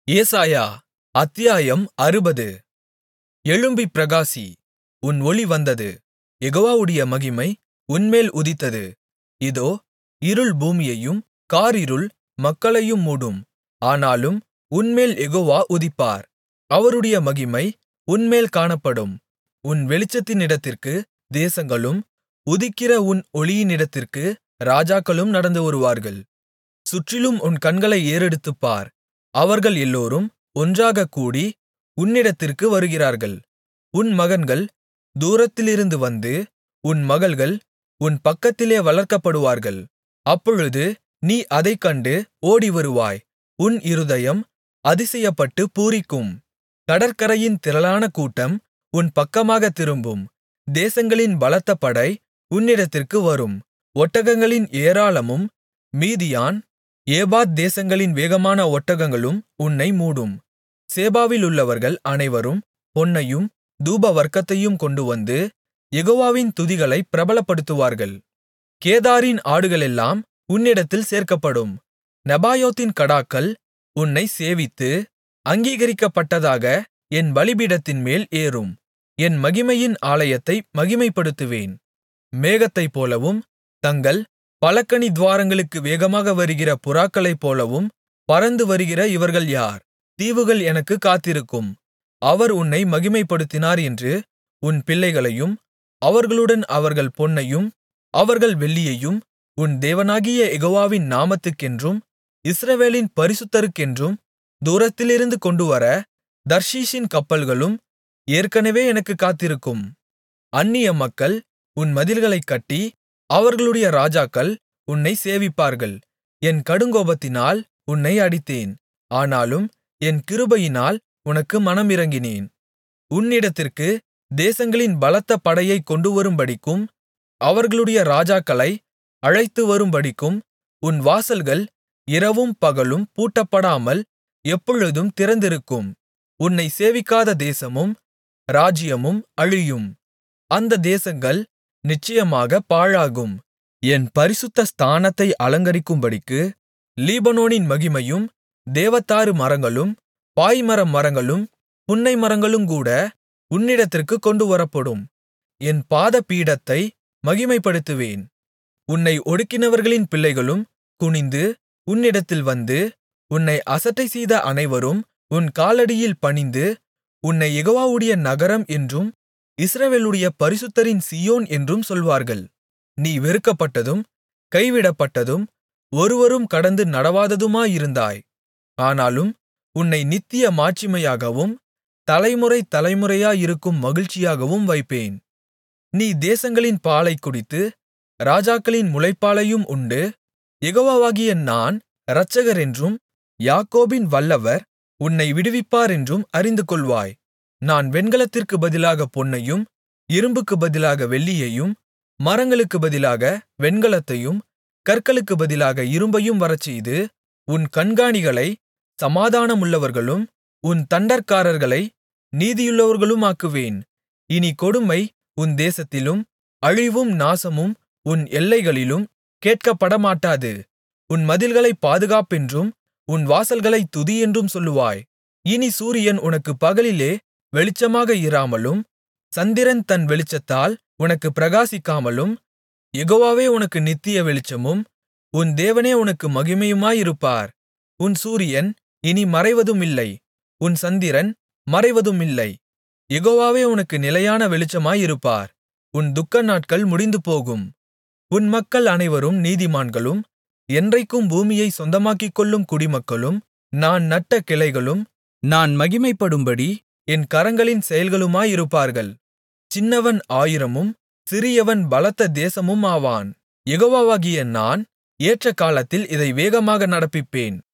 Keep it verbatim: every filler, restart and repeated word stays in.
ஏசாயா அத்தியாயம் அறுபது. எழும்பிப் பிரகாசி, உன் ஒளி வந்தது, யெகோவாவுடைய மகிமை உன்மேல் உதித்தது. இதோ, இருள் பூமியையும் காரிருள் மக்களையும் மூடும். ஆனாலும் உன்மேல் யெகோவா உதிப்பார், அவருடைய மகிமை உன்மேல் காணப்படும். உன் வெளிச்சத்தினிடத்திற்கு தேசங்களும், உதிக்கிற உன் ஒளியினிடத்திற்கு ராஜாக்களும் நடந்து வருவார்கள். சுற்றிலும் உன் கண்களை ஏறெடுத்துப் பார், அவர்கள் எல்லோரும் ஒன்றாகக் கூடி உன்னிடத்திற்கு வருகிறார்கள். உன் மகன்கள் தூரத்திலிருந்து வந்து, உன் மகள்கள் உன் பக்கத்திலே வளர்க்கப்படுவார்கள். அப்பொழுது நீ அதைக் கண்டு ஓடிவருவாய், உன் இருதயம் அதிசயப்பட்டுப் பூரிக்கும். கடற்கரையின் திரளான கூட்டம் உன் பக்கமாகத் திரும்பும். தேசங்களின் பலத்த படை உன்னிடத்திற்கு வரும். ஒட்டகங்களின் ஏராளமும் மீதியான், ஏபாத் தேசங்களின் வேகமான ஒட்டகங்களும் உன்னை மூடும். சேபாவிலுள்ளவர்கள் அனைவரும் பொன்னையும் தூபவர்க்கத்தையும் கொண்டுவந்து யெகோவாவின் துதிகளைப் பிரபலப்படுத்துவார்கள். கேதாரின் ஆடுகளெல்லாம் உன்னிடத்தில் சேர்க்கப்படும். நெபாயோத்தின் கடாக்கள் உன்னைச் சேவித்து அங்கீகரிக்கப்பட்டதாக என் பலிபீடத்தின்மேல் ஏறும். என் மகிமையின் ஆலயத்தை மகிமைப்படுத்துவேன். மேகத்தைப்போலவும் தங்கள் பலகணித்துவாரங்களுக்கு வேகமாக வருகிற புறாக்களைப்போலவும் பறந்து வருகிற இவர்கள் யார்? தீவுகள் எனக்குக் காத்திருக்கும். அவர் உன்னை மகிமைப்படுத்தினார் என்று உன் பிள்ளைகளையும், அவர்களுடன் அவர்கள் பொன்னையும் அவர்கள் வெள்ளியையும் உன் தேவனாகிய யெகோவாவின் நாமத்துக்கென்றும் இஸ்ரவேலின் பரிசுத்தருக்கென்றும் தூரத்திலிருந்து கொண்டுவர தர்ஷீசின் கப்பல்களும் ஏற்கனவே எனக்குக் காத்திருக்கும். அந்நிய மக்கள் உன் மதில்களைக் கட்டி, அவர்களுடைய ராஜாக்கள் உன்னைச் சேவிப்பார்கள். என் கடுங்கோபத்தினால் உன்னை அடித்தேன், ஆனாலும் என் கிருபையினால் உனக்கு மனமிரங்கினேன். உன்னிடத்திற்கு தேசங்களின் பலத்த படையைக் கொண்டுவரும்படிக்கும், அவர்களுடைய ராஜாக்களை அழைத்துவரும்படிக்கும் உன் வாசல்கள் இரவும் பகலும் பூட்டப்படாமல் எப்பொழுதும் திறந்திருக்கும். உன்னை சேவிக்காத தேசமும் ராஜ்யமும் அழியும். அந்த தேசங்கள் நிச்சயமாகப் பாழாகும். என் பரிசுத்த ஸ்தானத்தை அலங்கரிக்கும்படிக்கு லீபனோனின் மகிமையும் தேவதாரு மரங்களும் பாய்மர மரங்களும் புன்னை மரங்களுங்கூட உன்னிடத்திற்குக் கொண்டுவரப்படும். என் பாதபீடத்தை மகிமைப்படுத்துவேன். உன்னை ஒடுக்கினவர்களின் பிள்ளைகளும் குனிந்து உன்னிடத்தில் வந்து, உன்னை அசட்டைசெய்த அனைவரும் உன் காலடியில் பணிந்து, உன்னை யெகோவாவுடைய நகரம் என்றும் இஸ்ரவேலுடைய பரிசுத்தரின் சீயோன் என்றும் சொல்வார்கள். நீ வெறுக்கப்பட்டதும் கைவிடப்பட்டதும் ஒருவரும் கடந்து நடவாததுமாயிருந்தாய். ஆனாலும் உன்னை நித்திய மாட்சிமையாகவும் தலைமுறை தலைமுறையாயிருக்கும் மகிழ்ச்சியாகவும் வைப்பேன். நீ தேசங்களின் பாலைக் குடித்து ராஜாக்களின் முலைப்பாலையும் உண்டு, யெகோவாவாகிய நான் இரட்சகரென்றும் யாக்கோபின் வல்லவர் உன்னை விடுவிப்பாரென்றும் அறிந்துகொள்வாய். நான் வெண்கலத்திற்குப் பதிலாக பொன்னையும், இரும்புக்குப் பதிலாக வெள்ளியையும், மரங்களுக்குப் பதிலாக வெண்கலத்தையும், கற்களுக்குப் பதிலாக இரும்பையும் வரச்செய்து, உன் கண்காணிகளை சமாதானமுள்ளவர்களும் உன் தண்டற்காரர்களை நீதியுள்ளவர்களுமாக்குவேன். இனி கொடுமை உன் தேசத்திலும் அழிவும் நாசமும் உன் எல்லைகளிலும் கேட்கப்படமாட்டாது. உன் மதில்களைப் பாதுகாப்பென்றும் உன் வாசல்களைத் துதியென்றும் சொல்லுவாய். இனி சூரியன் உனக்குப் பகலிலே வெளிச்சமாக இராமலும், சந்திரன் தன் வெளிச்சத்தால் உனக்குப் பிரகாசிக்காமலும், யெகோவாவே உனக்கு நித்திய வெளிச்சமும் உன் தேவனே உனக்கு மகிமையுமாயிருப்பார். உன் சூரியன் இனி மறைவதுமில்லை, உன் சந்திரன் மறைவதுமில்லை. யெகோவாவே உனக்கு நிலையான வெளிச்சமாயிருப்பார். உன் துக்க நாட்கள் முடிந்துபோகும். உன் மக்கள் அனைவரும் நீதிமான்களும், என்றைக்கும் பூமியைச் சொந்தமாக்கிக்கொள்ளும் குடிமக்களும், நான் நட்ட கிளைகளும், நான் மகிமைப்படும்படி என் கரங்களின் செயல்களுமாயிருப்பார்கள். சின்னவன் ஆயிரமும் சிறியவன் பலத்த தேசமும் ஆவான். யெகோவாவாகிய நான் ஏற்ற காலத்தில் இதை வேகமாக நடப்பிப்பேன்.